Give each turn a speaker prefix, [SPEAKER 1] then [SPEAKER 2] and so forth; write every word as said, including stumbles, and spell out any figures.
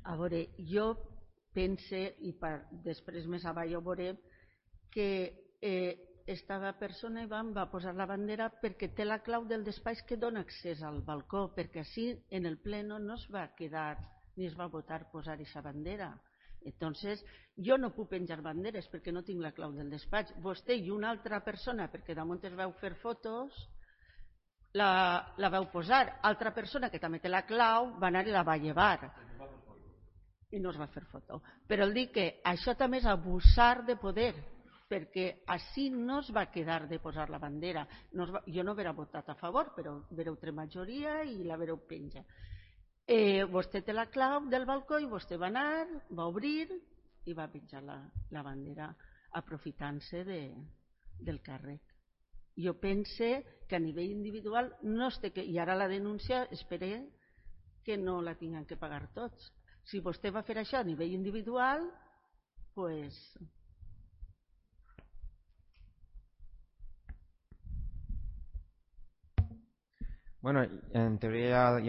[SPEAKER 1] A veure, jo pense, i per, després més avall ho veurem, que eh, esta persona Ivan, va posar la bandera perquè té la clau del despatx que dona accés al balcó, perquè així en el pleno no es va quedar ni es va votar posar aquesta bandera. Entonces, jo no puc penjar banderes perquè no tinc la clau del despatx. Vostè i una altra persona, perquè damunt es veu fer fotos, la, la veu posar. Altra persona que també té la clau va anar i la va llevar. I no es va fer foto. Però el dic que això també és abusar de poder, perquè així no es va quedar de posar la bandera. No es va, jo no hauré votat a favor, però vereu tre majoria i la vereu penja. Eh, vostè té la clau del balcó i vostè va anar, va obrir i va penjar la, la bandera aprofitant-se de, del càrrec. Jo pense que a nivell individual no es té que... I ara la denúncia espero que no la tinguin que pagar tots. Si vostè va fer això a nivell individual, pues...
[SPEAKER 2] Bueno, en teoria